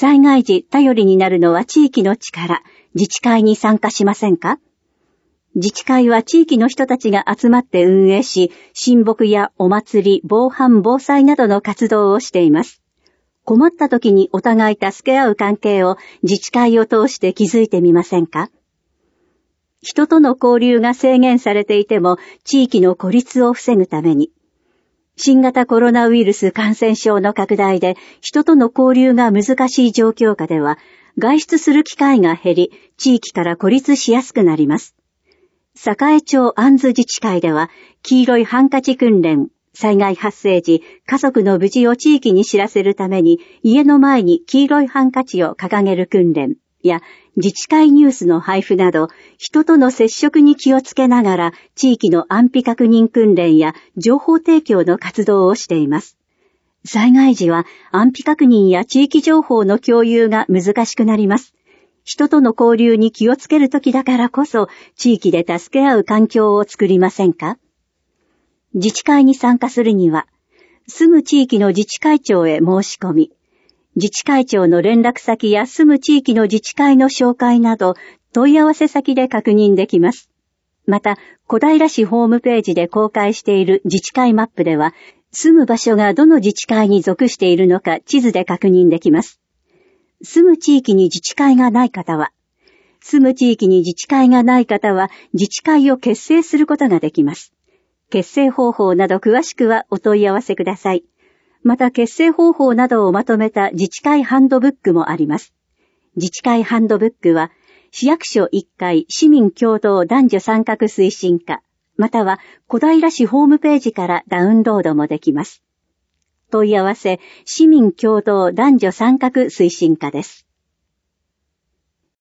災害時頼りになるのは地域の力、自治会に参加しませんか？自治会は地域の人たちが集まって運営し、親睦やお祭り、防犯防災などの活動をしています。困った時にお互い助け合う関係を自治会を通して築いてみませんか？人との交流が制限されていても地域の孤立を防ぐために、新型コロナウイルス感染症の拡大で人との交流が難しい状況下では、外出する機会が減り、地域から孤立しやすくなります。栄町安図自治会では、黄色いハンカチ訓練、災害発生時、家族の無事を地域に知らせるために、家の前に黄色いハンカチを掲げる訓練や、自治会ニュースの配布など、人との接触に気をつけながら、地域の安否確認訓練や情報提供の活動をしています。災害時は安否確認や地域情報の共有が難しくなります。人との交流に気をつけるときだからこそ、地域で助け合う環境を作りませんか？自治会に参加するには、住む地域の自治会長へ申し込み、自治会長の連絡先や住む地域の自治会の紹介など、問い合わせ先で確認できます。また、小平市ホームページで公開している自治会マップでは、住む場所がどの自治会に属しているのか地図で確認できます。住む地域に自治会がない方は、自治会を結成することができます。結成方法など詳しくはお問い合わせください。また結成方法などをまとめた自治会ハンドブックもあります。自治会ハンドブックは、市役所1階市民共同男女参画推進課、または小平市ホームページからダウンロードもできます。問い合わせ、市民共同男女参画推進課です。